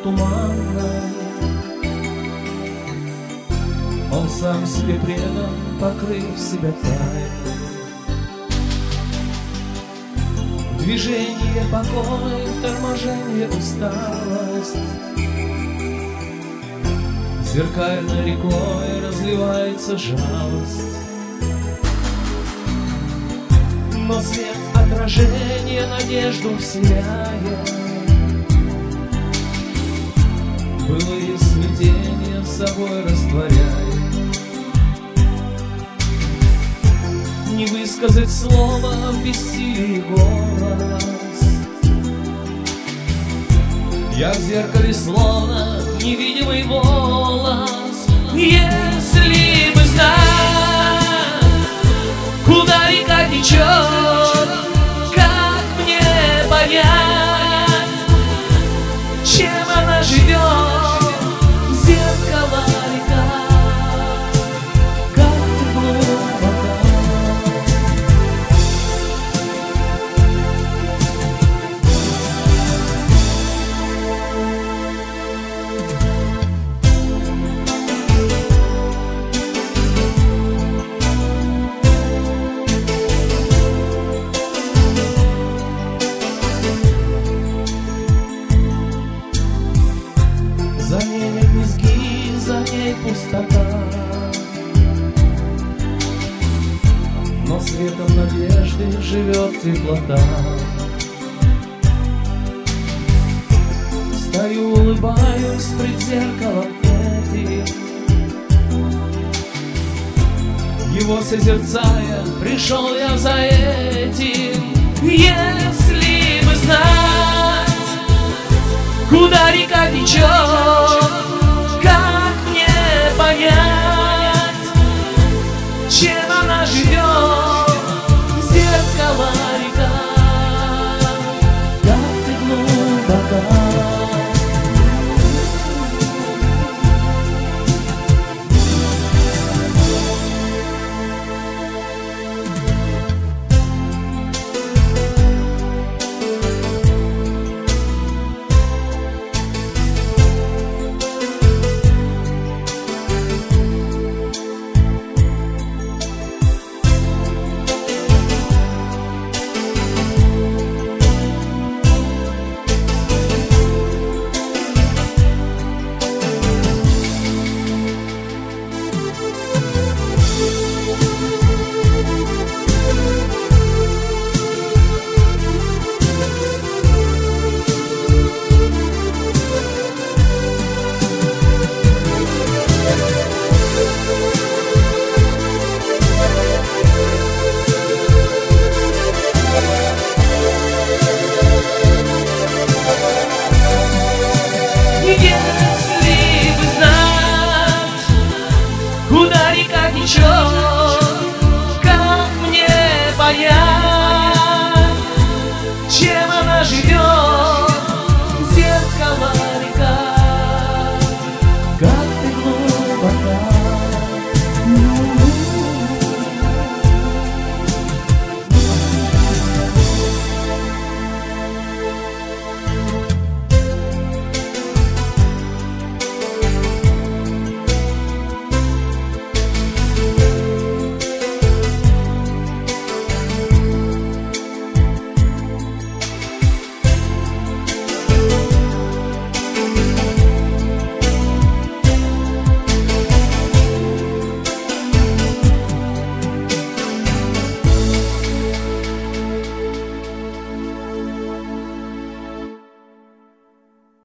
туманной. Он сам себе предан, покрыв себя тайной. Движение покой, торможение усталость. Зеркальной рекой разливается жалость. Но свет отражения надежду вселяет. Былые смятения с собой растворяет. Не высказать слово в бессилии голос. Я в зеркале словно невидимый волос. Если бы знать, куда река течет, как мне понять, чем она живет? Зеркало река, как ты глубока. За ней нет низги, за ней пустота, но светом надежды живет теплота. Стою, улыбаюсь пред зеркалом этим, его созерцая, пришел я за этим. Если бы знать, куда река течет, как мне понять, чем она живет? Зеркало река, как ты глубока. Если бы знать, куда река течет,